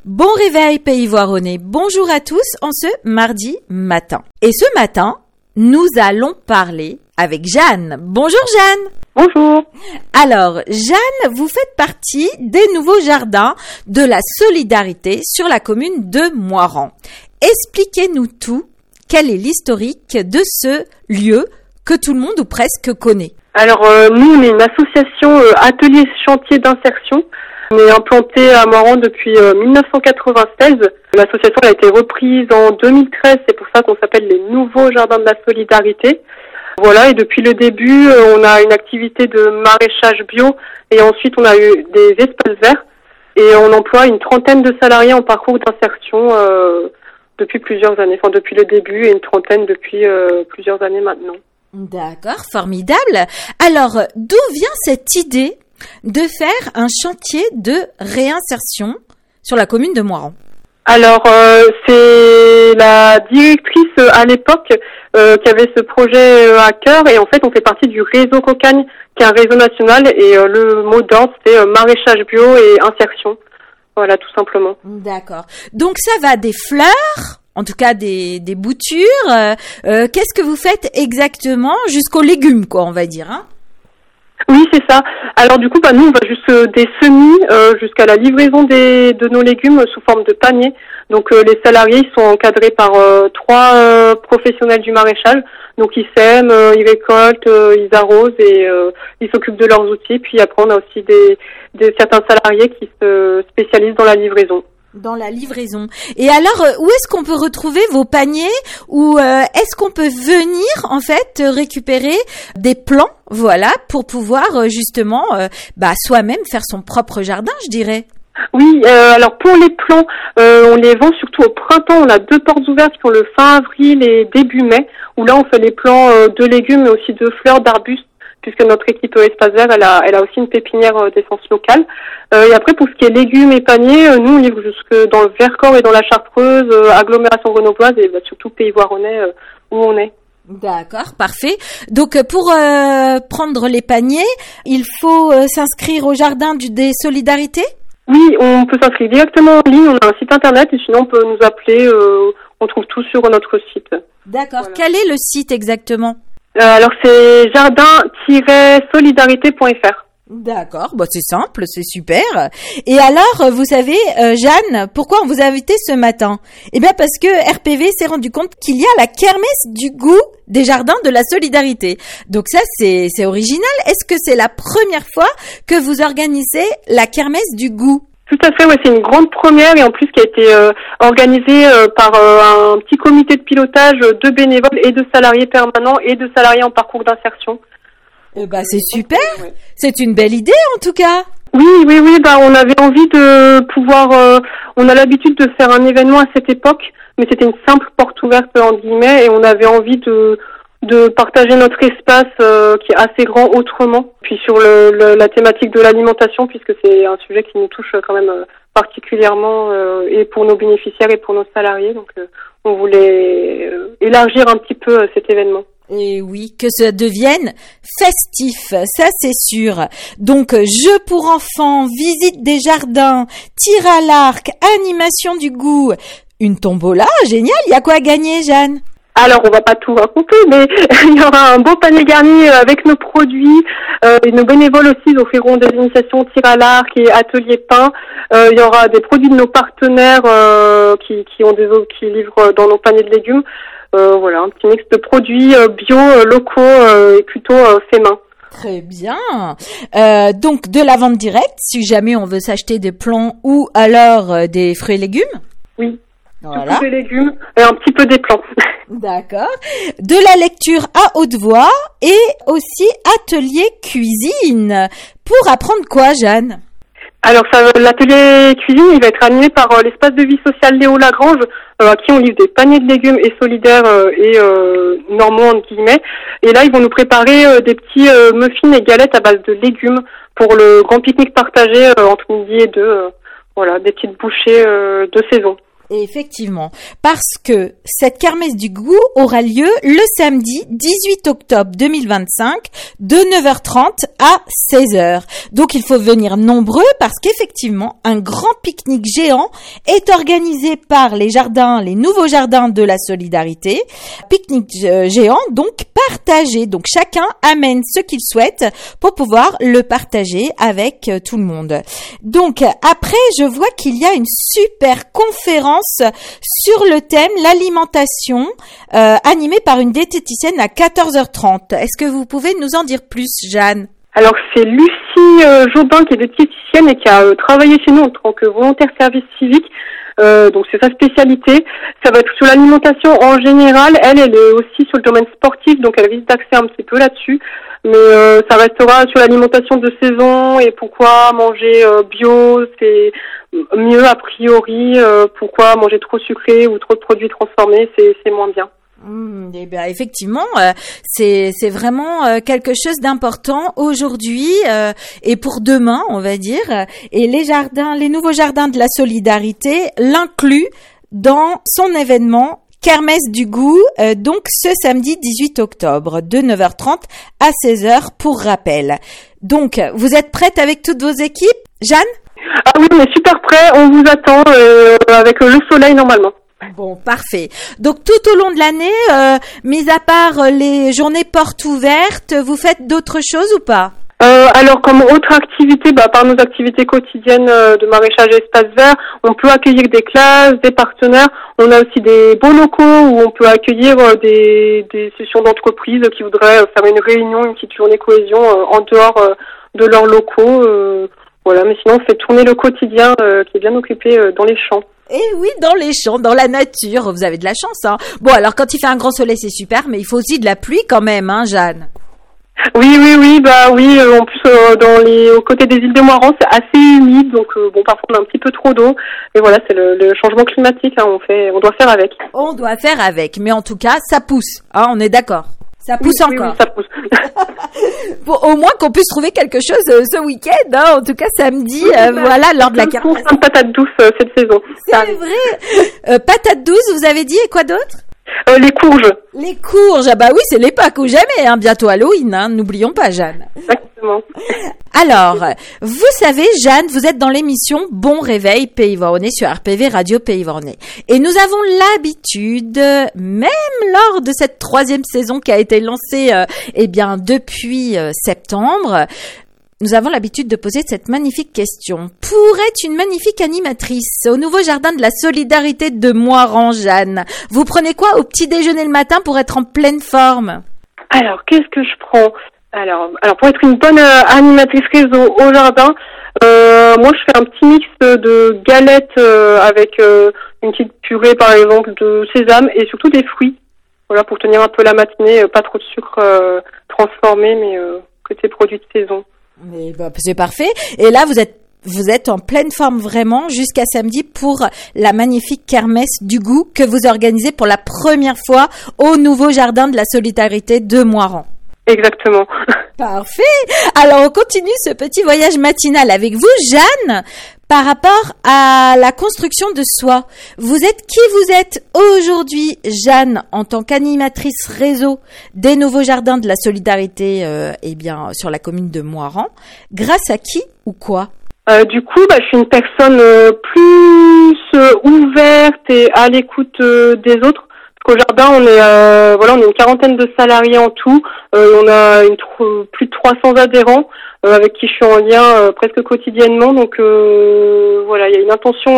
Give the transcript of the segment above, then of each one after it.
Bon réveil Pays Voironnais, bonjour à tous en ce mardi matin. Et ce matin, nous allons parler avec Jeanne. Bonjour Jeanne. Bonjour. Alors Jeanne, vous faites partie des nouveaux jardins de la solidarité sur la commune de Moirans. Expliquez-nous tout, quel est l'historique de ce lieu que tout le monde ou presque connaît? Alors nous, on est une association atelier chantier d'insertion. On est implanté à Moirans depuis 1996. L'association a été reprise en 2013, c'est pour ça qu'on s'appelle les nouveaux jardins de la solidarité. Voilà, et depuis le début, on a une activité de maraîchage bio et ensuite on a eu des espaces verts et on emploie une trentaine de salariés en parcours d'insertion depuis plusieurs années, enfin depuis le début et une trentaine depuis plusieurs années maintenant. D'accord, formidable. Alors, d'où vient cette idée de faire un chantier de réinsertion sur la commune de Moirans? Alors, c'est la directrice à l'époque qui avait ce projet à cœur et en fait, on fait partie du réseau Cocagne, qui est un réseau national et le mot d'ordre, c'est maraîchage bio et insertion. Voilà, tout simplement. D'accord. Donc, ça va des fleurs, en tout cas des boutures. Qu'est-ce que vous faites exactement jusqu'aux légumes, quoi, on va dire, hein? Oui, c'est ça. Alors du coup, nous, on va juste des semis jusqu'à la livraison de nos légumes sous forme de panier. Donc les salariés ils sont encadrés par trois professionnels du maraîchage. Donc ils sèment, ils récoltent, ils arrosent et ils s'occupent de leurs outils. Puis après, on a aussi certains salariés qui se spécialisent dans la livraison. Dans la livraison. Et alors, où est-ce qu'on peut retrouver vos paniers ou est-ce qu'on peut venir en fait récupérer des plants, voilà, pour pouvoir justement, soi-même faire son propre jardin, je dirais. Oui, alors pour les plants, on les vend surtout au printemps. On a 2 portes ouvertes qui sont le fin avril et début mai, où là on fait les plants de légumes mais aussi de fleurs, d'arbustes, puisque notre équipe Espace Vert, elle a aussi une pépinière d'essence locale. Et après, pour ce qui est légumes et paniers, nous, on livre jusque dans le Vercors et dans la Chartreuse, agglomération grenobloise et surtout Pays Voironnais où on est. D'accord, parfait. Donc, pour prendre les paniers, il faut s'inscrire au jardin des solidarités? Oui, on peut s'inscrire directement en ligne. On a un site internet et sinon, on peut nous appeler. On trouve tout sur notre site. D'accord. Voilà. Quel est le site exactement? Alors c'est jardin-solidarité.fr. D'accord, c'est simple, c'est super. Et alors, vous savez, Jeanne, pourquoi on vous a invité ce matin? Eh bien parce que RPV s'est rendu compte qu'il y a la kermesse du goût des jardins de la solidarité. Donc ça, c'est original. Est-ce que c'est la première fois que vous organisez la kermesse du goût? Tout à fait, ouais, c'est une grande première et en plus qui a été organisée par un petit comité de pilotage de bénévoles et de salariés permanents et de salariés en parcours d'insertion. C'est super, c'est une belle idée en tout cas. Oui, on avait envie de pouvoir, on a l'habitude de faire un événement à cette époque, mais c'était une simple porte ouverte en guillemets et on avait envie de partager notre espace qui est assez grand autrement. Puis sur la thématique de l'alimentation, puisque c'est un sujet qui nous touche quand même particulièrement et pour nos bénéficiaires et pour nos salariés. Donc on voulait élargir un petit peu cet événement. Et oui, que ça devienne festif, ça c'est sûr. Donc, jeux pour enfants, visite des jardins, tir à l'arc, animation du goût, une tombola, génial, il y a quoi à gagner, Jeanne? Alors, on va pas tout raconter, mais il y aura un beau panier garni avec nos produits. Et nos bénévoles aussi ils offriront des initiations tir à l'arc et atelier pain. Il y aura des produits de nos partenaires qui livrent dans nos paniers de légumes. Voilà, un petit mix de produits bio, locaux et plutôt fait main. Très bien. Donc, de la vente directe, si jamais on veut s'acheter des plants ou alors des fruits et légumes? Oui. Voilà. Surtout des légumes et un petit peu des plants. D'accord. De la lecture à haute voix et aussi atelier cuisine. Pour apprendre quoi, Jeanne? Alors, l'atelier cuisine, il va être animé par l'espace de vie sociale Léo Lagrange, à qui on livre des paniers de légumes et solidaires et normaux, entre guillemets. Et là, ils vont nous préparer des petits muffins et galettes à base de légumes pour le grand pique-nique partagé entre midi et 2. Voilà, des petites bouchées de saison. Effectivement, parce que cette kermesse du goût aura lieu le samedi 18 octobre 2025 de 9h30 à 16h. Donc il faut venir nombreux parce qu'effectivement, un grand pique-nique géant est organisé par les nouveaux jardins de la solidarité. Pique-nique géant, donc partagé. Donc chacun amène ce qu'il souhaite pour pouvoir le partager avec tout le monde. Donc après, je vois qu'il y a une super conférence sur le thème l'alimentation animée par une diététicienne à 14h30. Est-ce que vous pouvez nous en dire plus, Jeanne? Alors c'est Lucie Jobin qui est diététicienne et qui a travaillé chez nous en tant que volontaire service civique. Donc c'est sa spécialité. Ça va être sur l'alimentation en général. Elle est aussi sur le domaine sportif, donc elle risque d'axer un petit peu là-dessus. Mais ça restera sur l'alimentation de saison et pourquoi manger bio, c'est mieux a priori. Pourquoi manger trop sucré ou trop de produits transformés, c'est moins bien. Eh bien, effectivement, c'est vraiment quelque chose d'important aujourd'hui et pour demain, on va dire. Et les nouveaux jardins de la solidarité l'incluent dans son événement Kermesse du goût, donc ce samedi 18 octobre de 9h30 à 16h pour rappel. Donc, vous êtes prête avec toutes vos équipes, Jeanne? Ah oui, on est super prêts, on vous attend avec le soleil normalement. Bon, parfait. Donc tout au long de l'année, mis à part les journées portes ouvertes, vous faites d'autres choses ou pas? Alors comme autre activité, par nos activités quotidiennes de maraîchage et espace vert, on peut accueillir des classes, des partenaires. On a aussi des beaux locaux où on peut accueillir des sessions d'entreprise qui voudraient faire une réunion, une petite journée cohésion en dehors de leurs locaux. Voilà, mais sinon on fait tourner le quotidien qui est bien occupé dans les champs. Eh oui, dans les champs, dans la nature, vous avez de la chance, hein. Bon, alors quand il fait un grand soleil, c'est super, mais il faut aussi de la pluie quand même, hein, Jeanne? Oui, en plus aux côtés des îles de Moirans, c'est assez humide, donc parfois on a un petit peu trop d'eau, et voilà, c'est le changement climatique, hein, on doit faire avec. On doit faire avec, mais en tout cas, ça pousse, hein, on est d'accord. Ça pousse encore. Oui, ça pousse. Bon, au moins qu'on puisse trouver quelque chose ce week-end, hein, en tout cas samedi, voilà, lors de la kermesse. On patate douce cette saison. C'est vrai. Patate douce, vous avez dit, et quoi d'autre? Les courges. Les courges, ah bah oui, c'est l'époque ou jamais, hein, bientôt Halloween, hein, n'oublions pas, Jeanne. Exactement. Alors, vous savez, Jeanne, vous êtes dans l'émission Bon Réveil Pays Voronais sur RPV Radio Pays Voronais. Et nous avons l'habitude, même lors de cette 3e saison qui a été lancée, depuis septembre, nous avons l'habitude de poser cette magnifique question. Pour être une magnifique animatrice au nouveau jardin de la solidarité de Moirans, Jeanne, vous prenez quoi au petit déjeuner le matin pour être en pleine forme? Alors, qu'est-ce que je prends? Alors pour être une bonne animatrice réseau au jardin, moi je fais un petit mix de galettes avec une petite purée par exemple de sésame et surtout des fruits. Voilà, pour tenir un peu la matinée, pas trop de sucre transformé, mais que ces produits de saison. Mais c'est parfait. Et là, vous êtes en pleine forme vraiment jusqu'à samedi pour la magnifique kermesse du goût que vous organisez pour la première fois au nouveau jardin de la solidarité de Moirans. Exactement. Parfait. Alors, on continue ce petit voyage matinal avec vous, Jeanne, par rapport à la construction de soi. Vous êtes qui vous êtes aujourd'hui, Jeanne, en tant qu'animatrice réseau des nouveaux jardins de la solidarité, sur la commune de Moirans. Grâce à qui ou quoi? Du coup, je suis une personne plus ouverte et à l'écoute des autres. Au jardin, on est une quarantaine de salariés en tout. On a plus de 300 adhérents avec qui je suis en lien presque quotidiennement. Donc il y a une intention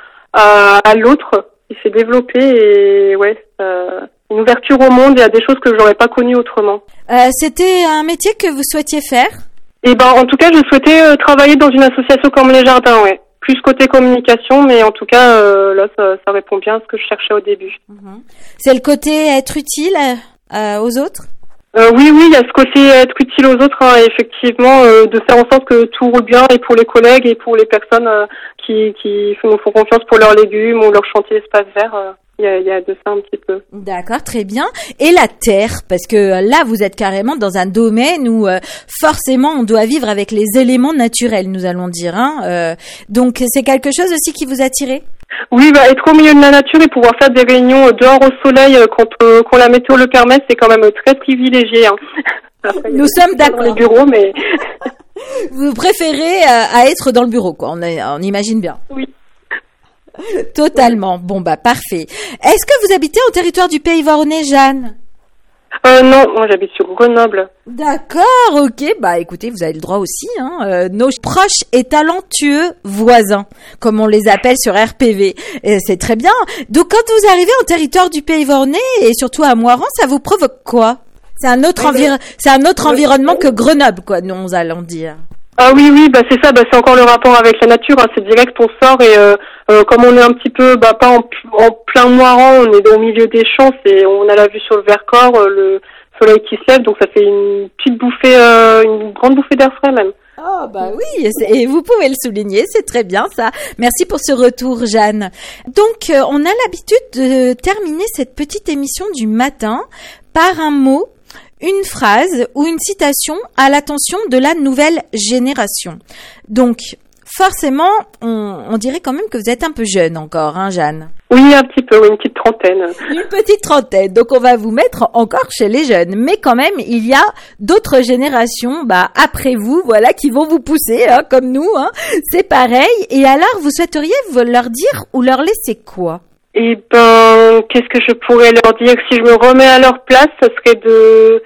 à l'autre qui s'est développée et une ouverture au monde et à des choses que j'aurais pas connues autrement. C'était un métier que vous souhaitiez faire? En tout cas, je souhaitais travailler dans une association comme les jardins, ouais. Plus côté communication, mais en tout cas, là, ça répond bien à ce que je cherchais au début. C'est le côté être utile aux autres? Oui, il y a ce côté être utile aux autres, hein, effectivement, de faire en sorte que tout roule bien, et pour les collègues, et pour les personnes qui nous font confiance pour leurs légumes ou leur chantier espace vert. Il y a de ça un petit peu. D'accord, très bien. Et la terre, parce que là, vous êtes carrément dans un domaine où forcément on doit vivre avec les éléments naturels, nous allons dire. Donc, c'est quelque chose aussi qui vous a attiré? Oui, être au milieu de la nature et pouvoir faire des réunions dehors au soleil quand la météo le permet, c'est quand même très privilégié. Hein. Après, nous sommes d'accord. Dans les bureaux, mais vous préférez à être dans le bureau, quoi. On imagine bien. Oui. Totalement. Bon, parfait. Est-ce que vous habitez au territoire du Pays Voronais, Jeanne? Non, moi j'habite sur Grenoble. D'accord, ok. Écoutez, vous avez le droit aussi. Nos proches et talentueux voisins, comme on les appelle sur RPV. Et c'est très bien. Donc, quand vous arrivez au territoire du Pays Voronais et surtout à Moirans, ça vous provoque quoi? C'est un autre environnement que Grenoble, quoi, nous allons dire. Ah oui, c'est ça, c'est encore le rapport avec la nature, hein, c'est direct, on sort et comme on est un petit peu, pas en plein Moirans, on est au milieu des champs, on a la vue sur le Vercors, le soleil qui se lève, donc ça fait une petite bouffée, une grande bouffée d'air frais même. Oh oui, et vous pouvez le souligner, c'est très bien ça. Merci pour ce retour, Jeanne. Donc, on a l'habitude de terminer cette petite émission du matin par un mot, une phrase ou une citation à l'attention de la nouvelle génération. Donc, forcément, on dirait quand même que vous êtes un peu jeune encore, hein, Jeanne? Oui, un petit peu, oui, une petite trentaine. Une petite trentaine, donc on va vous mettre encore chez les jeunes. Mais quand même, il y a d'autres générations, après vous, voilà, qui vont vous pousser, hein, comme nous, hein. C'est pareil. Et alors, vous souhaiteriez leur dire ou leur laisser quoi? Eh qu'est-ce que je pourrais leur dire? Si je me remets à leur place, ce serait de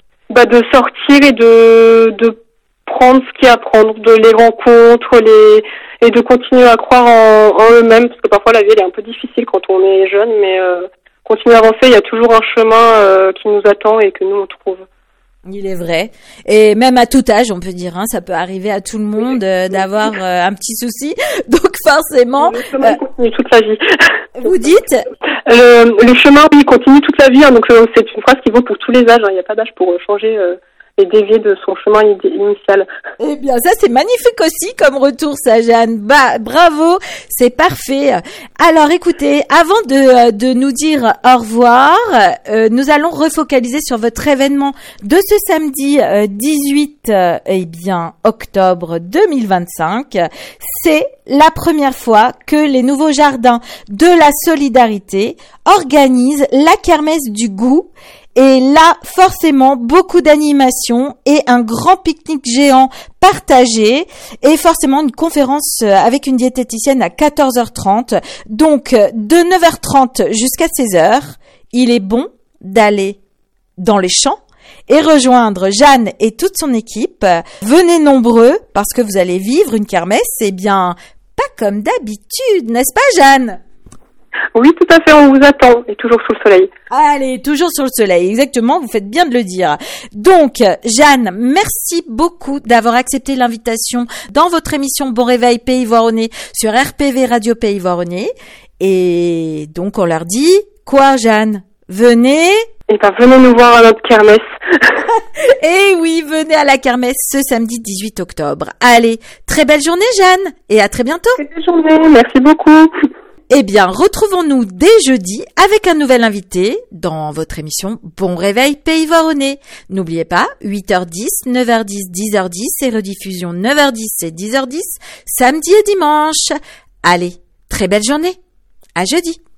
sortir et de prendre ce qu'il y a à prendre, de les rencontres, et de continuer à croire en eux-mêmes, parce que parfois la vie elle est un peu difficile quand on est jeune, mais continuer à avancer, il y a toujours un chemin qui nous attend et que nous on trouve. Il est vrai. Et même à tout âge, on peut dire, hein, ça peut arriver à tout le monde d'avoir un petit souci. Donc forcément... Le chemin continue toute la vie. Vous dites le chemin, il continue toute la vie. Hein, donc c'est une phrase qui vaut pour tous les âges. Hein, il n'y a pas d'âge pour changer et dévier de son chemin initial. Eh bien, ça c'est magnifique aussi comme retour, ça, Jeanne. Bravo, c'est parfait. Alors, écoutez, avant de nous dire au revoir, nous allons refocaliser sur votre événement de ce samedi 18 octobre 2025. C'est la première fois que les Nouveaux Jardins de la Solidarité organisent la kermesse du goût. Et là, forcément, beaucoup d'animations et un grand pique-nique géant partagé et forcément une conférence avec une diététicienne à 14h30. Donc, de 9h30 jusqu'à 16h, il est bon d'aller dans les champs et rejoindre Jeanne et toute son équipe. Venez nombreux parce que vous allez vivre une kermesse, pas comme d'habitude, n'est-ce pas, Jeanne? Oui, tout à fait, on vous attend, et toujours sous le soleil. Allez, toujours sur le soleil, exactement, vous faites bien de le dire. Donc, Jeanne, merci beaucoup d'avoir accepté l'invitation dans votre émission Bon Réveil Pays Voronais sur RPV Radio Pays Voronais. Et donc, on leur dit, quoi, Jeanne? Venez? Venez nous voir à notre kermesse. Et oui, venez à la kermesse ce samedi 18 octobre. Allez, très belle journée, Jeanne, et à très bientôt. Très belle journée, merci beaucoup. Eh bien, retrouvons-nous dès jeudi avec un nouvel invité dans votre émission Bon Réveil Pays Voronais. N'oubliez pas, 8h10, 9h10, 10h10 et rediffusion 9h10 et 10h10, samedi et dimanche. Allez, très belle journée. À jeudi.